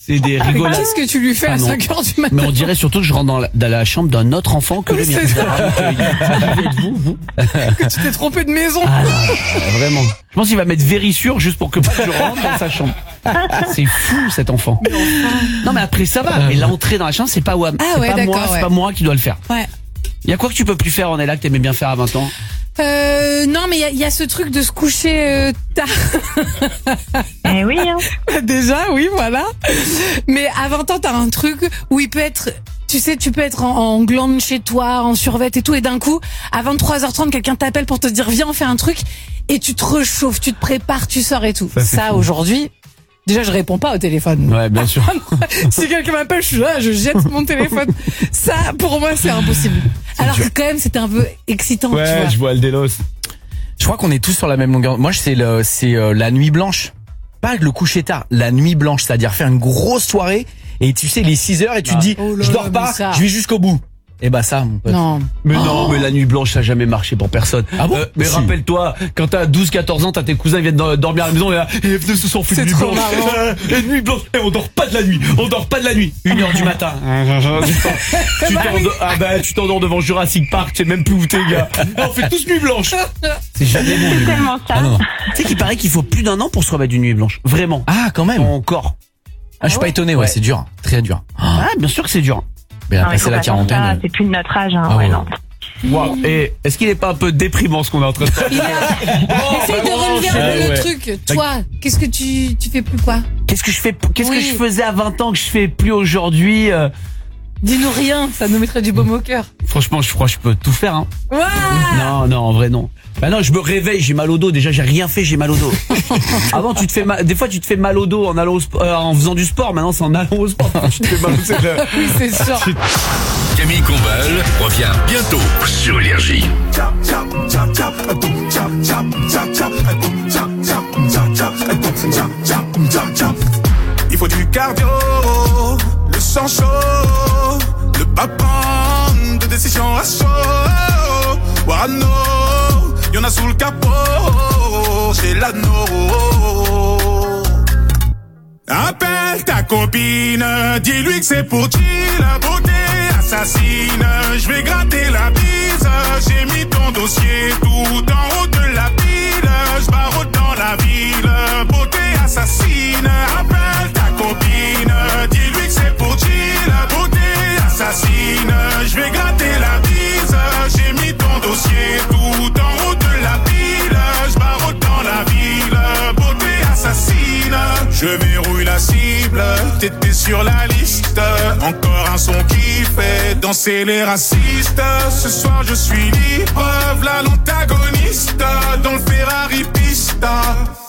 C'est des rigolades. Qu'est-ce que tu lui fais à 5h du matin? Mais on dirait surtout que je rentre dans la chambre d'un autre enfant que le mien. C'est ça. Vous Que tu t'es trompé de maison. Ah, vraiment. Je pense qu'il va mettre vérissure juste pour que je rentre dans sa chambre. C'est fou cet enfant. Non mais après ça va. Mais l'entrée dans la chambre c'est pas Wam. Ah ouais, d'accord. C'est pas moi qui dois le faire. Ouais. Il y a quoi que tu peux plus faire en Ella que t'aimais bien faire à 20 ans? Non, mais il y a ce truc de se coucher tard. Eh oui, hein. Déjà, oui, voilà. Mais à 20 ans, t'as un truc où il peut être... Tu sais, tu peux être en glande chez toi, en survêt et tout, et d'un coup, à 23h30, quelqu'un t'appelle pour te dire viens, on fait un truc, et tu te réchauffes, tu te prépares, tu sors et tout. Ça aujourd'hui... Déjà, je réponds pas au téléphone. Ouais, bien sûr. Si quelqu'un m'appelle, je suis là, je jette mon téléphone. Ça, pour moi, c'est impossible. Alors que quand même, c'était un peu excitant. Ouais, tu vois. je vois le délos. Je crois qu'on est tous sur la même longueur. Moi, c'est la nuit blanche. Pas le coucher tard, la nuit blanche, c'est-à-dire faire une grosse soirée et tu sais, les 6h et tu te dis, je dors pas, je vais jusqu'au bout. Et bah ça, mon pote. Non. Mais non, mais la nuit blanche, ça a jamais marché pour personne. Ah bon? Mais rappelle-toi, quand t'as 12-14 ans, t'as tes cousins qui viennent dormir à la maison et là, venez ce soir, on fait une nuit blanche. Et nuit blanche, on dort pas de la nuit. On dort pas de la nuit. 1h du matin. Tu t'endors devant Jurassic Park, tu sais même plus où t'es, gars. On fait tous nuit blanche. C'est jamais bon. C'est tellement ça. Tu sais qu'il paraît qu'il faut plus d'1 an pour se remettre d'une nuit blanche. Vraiment. Ah, quand même. Encore. Ah, je suis pas étonné, ouais, c'est dur. Très dur. Ah, bien sûr que c'est dur. Mais Non, après, il c'est faut la pas faire quarantaine. ça, c'est plus de notre âge, hein. Ah ouais. Non. Wow. Et est-ce qu'il est pas un peu déprimant ce qu'on est en train de faire? Essaye de relever un peu le truc. Toi, qu'est-ce que tu fais plus quoi? Qu'est-ce que je faisais à 20 ans que je fais plus aujourd'hui? Dis-nous rien, ça nous mettrait du baume au cœur. Franchement, je crois que je peux tout faire, hein. Ouais. Non, en vrai, non. Bah non, je me réveille, j'ai mal au dos. Déjà, j'ai rien fait, j'ai mal au dos. Avant, des fois, tu te fais mal au dos en allant en faisant du sport. Maintenant, c'est en allant au sport. Tu te fais mal au dos. Oui, c'est sûr. Camille Combal revient bientôt sur Énergie. Il faut du cardio, le sang chaud, le pas de décision à chaud. Warano, y'en a sous le capot, chez l'anneau. Appelle ta copine, dis-lui que c'est pour chill, la beauté assassine. Je vais gratter la bise, j'ai mis ton dossier tout en haut de la pile. Je barre dans la ville, beauté assassine. Appelle ta copine, dis-lui que c'est pour chill, la beauté assassine. Je vais gratter la bise, j'ai mis ton dossier tout en haut de la pile. Je barre dans la ville, beauté assassine. Je verrouille la cible, t'étais sur la liste. Encore un son qui fait danser les racistes. Ce soir je suis libre, v'là l'antagoniste dans le Ferrari Pista.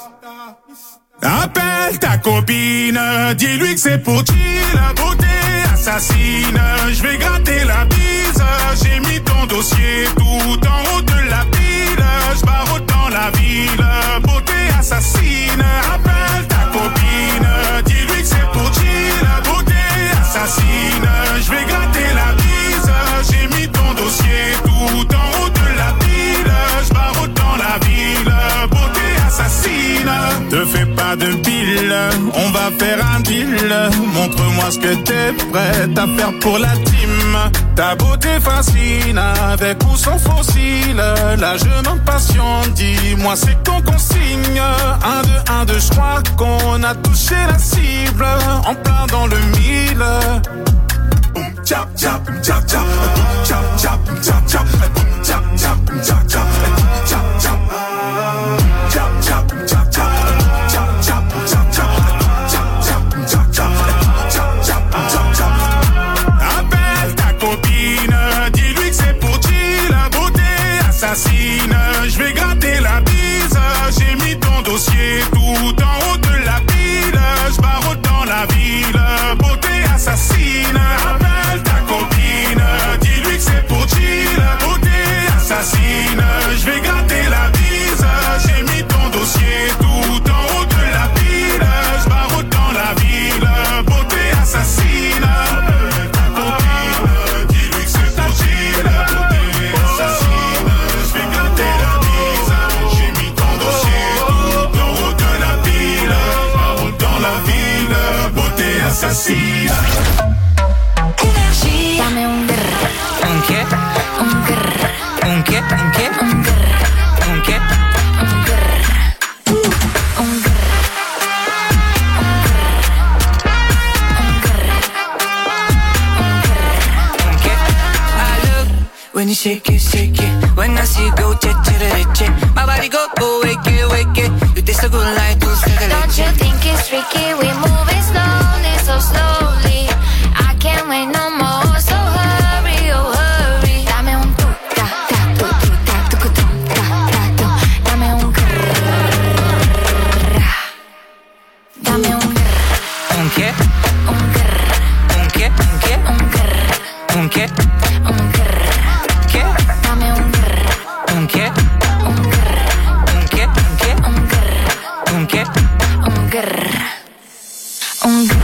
Appelle ta copine, dis-lui que c'est pour chill, la beauté assassine. Je vais gratter la bise, j'ai mis ton dossier tout en haut de la pile. Je barre dans la ville, beauté assassine. Appelle ta copine, dis-lui que c'est pour chill, la beauté assassine. Je vais gratter la bise, j'ai mis ton dossier tout en haut de la pile. Je barre dans la ville, beauté assassine. Te fais pas de pile, on va faire un deal. Montre-moi ce que t'es prête à faire pour la team. Ta beauté fascine, avec ou sans fossile. Là je m'impatiente, dis-moi c'est qu'on signe. 1, 2, 1, 2, je crois qu'on a touché la cible. En plein dans le mille. Chap, chap, chap, chap, chap, chap, chap, chap, chap, chap, chap, chap, chap. Appelle ta copine, dis-lui que c'est pour chill, la beauté assassine. Je vais gratter la bise, j'ai mis ton dossier tout en haut de la pile. Je barre dans la ville, beauté assassine. Appelle ta copine, dis-lui que c'est pour chill, la beauté assassine. assassine. Énergie. Dame un grrr. Un qué? Un grrr. Un qué? Un qué? Un grrr. Un qué? Un grrr. Un grrr. Un grrr. Un qué? I look when you shake it, shake it. When I see you go, che, che, che. My body go, wake it, wake it. You taste so good like dulce de leche. Don't you think it's tricky? We moving slowly, so slowly. I can't wait no more, so hurry, oh hurry. Dame un tu, ta, ta, tu, tu, ta, tu, tu, ta, ta, tu. Dame un grrr. Dame un grrr. Un qué? Un grrr. Un qué? Un qué? Un grrr. Un qué? Un grrr. ¿Qué? Dame un grrr. Un qué? Un grrr. Un qué? Un qué? Un grrr. Un qué? Un grrr. Un grrr.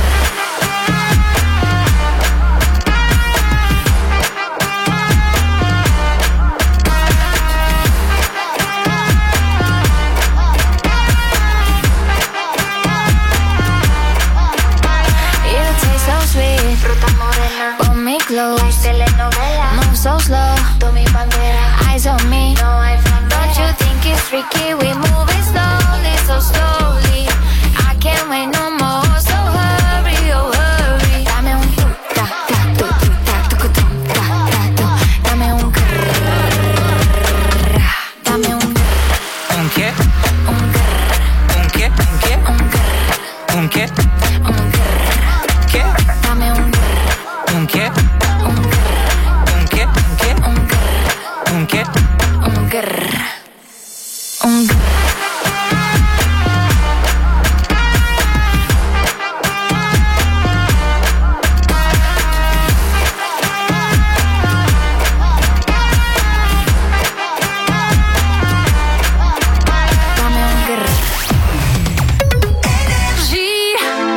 Close. Telenovela. Move so slow. Tú mi bandera. Eyes on me. No hay frontera. Don't you think it's freaky? We moving slowly, so slowly. I can't wait no more. So hurry, oh hurry. Dame un tu, ta, ta, tu, tu, ta, tu, tu, ta, ta, tu. Dame un grrr. Dame un grrr. Un qué? Un grrr. Un qué? Un qué? Un grrr. Un qué? Un grrr. ¿Qué? Dame un grrr. Un qué? Un grrr. Un qué? Un qué? Un grrr. Un qué? Un grrr. Un grrr. Dame un grrr. Énergie.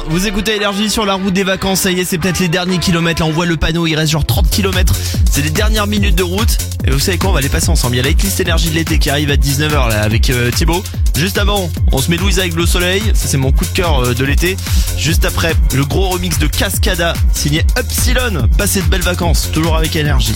vous écoutez Énergie sur la route des vacances. Ça y est, c'est peut-être les derniers kilomètres. Là, on voit le panneau, il reste genre 30 kilomètres. C'est les dernières minutes de route. Et vous savez quoi, on va les passer ensemble. Il y a la hitlist énergie de l'été qui arrive à 19h là avec Thibaut. Juste avant, on se met Louise avec le soleil. Ça, c'est mon coup de cœur de l'été. Juste après, le gros remix de Cascada signé Upsilon. Passez de belles vacances, toujours avec Énergie.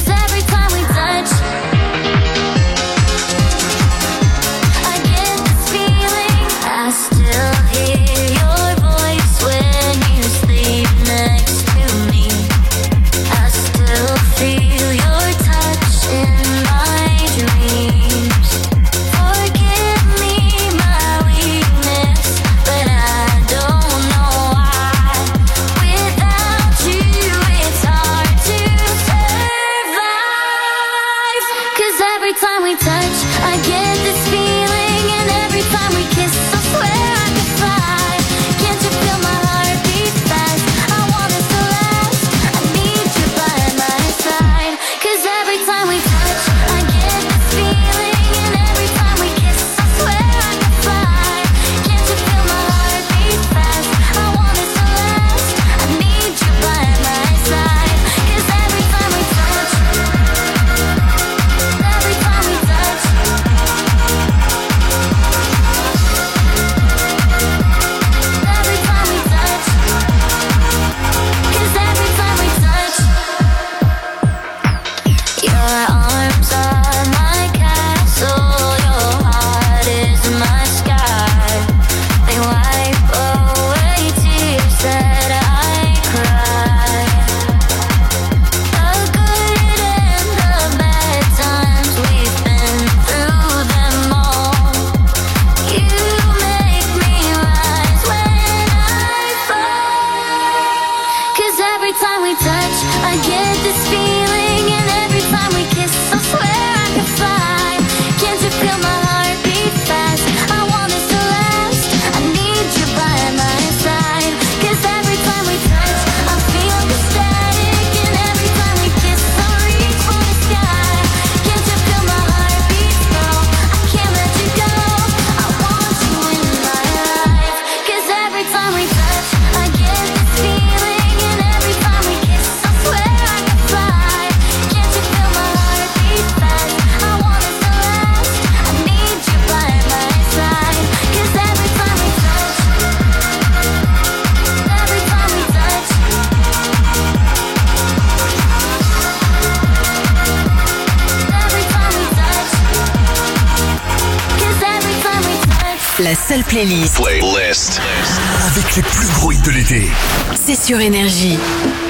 La seule playlist avec les plus gros hits de l'été. C'est sur Énergie.